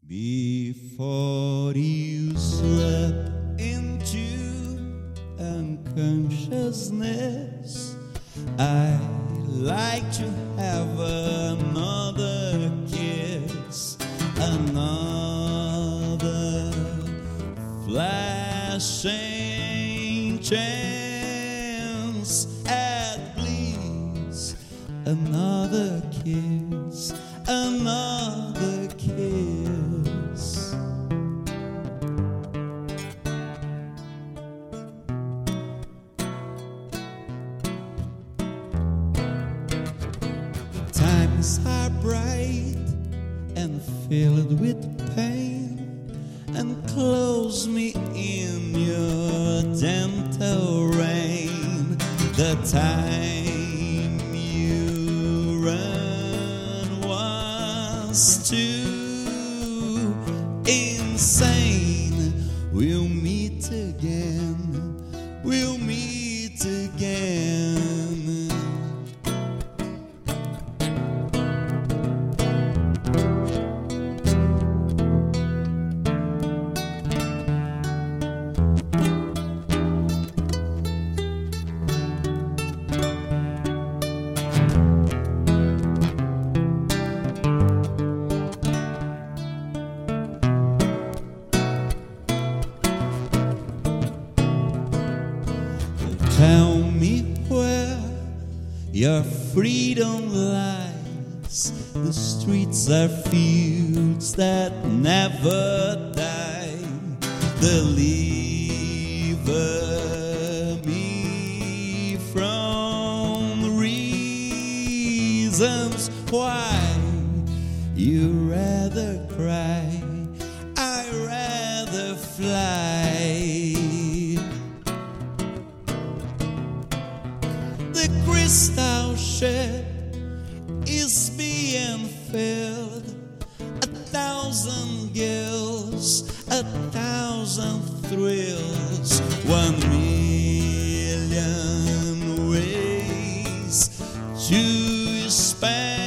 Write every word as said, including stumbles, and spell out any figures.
Before you slip into unconsciousness, I'd like to have another kiss, another flashing chance at bliss, another kiss, another kiss. Times are bright and filled with pain, and close me in your gentle rain. The time you run was too insane. We'll meet again, we'll meet again. Tell me where your freedom lies. The streets are fields that never die. Deliver me from reasons why you rather cry, I rather fly. The crystal ship is being filled. A thousand gills, a thousand thrills, one million ways to spend.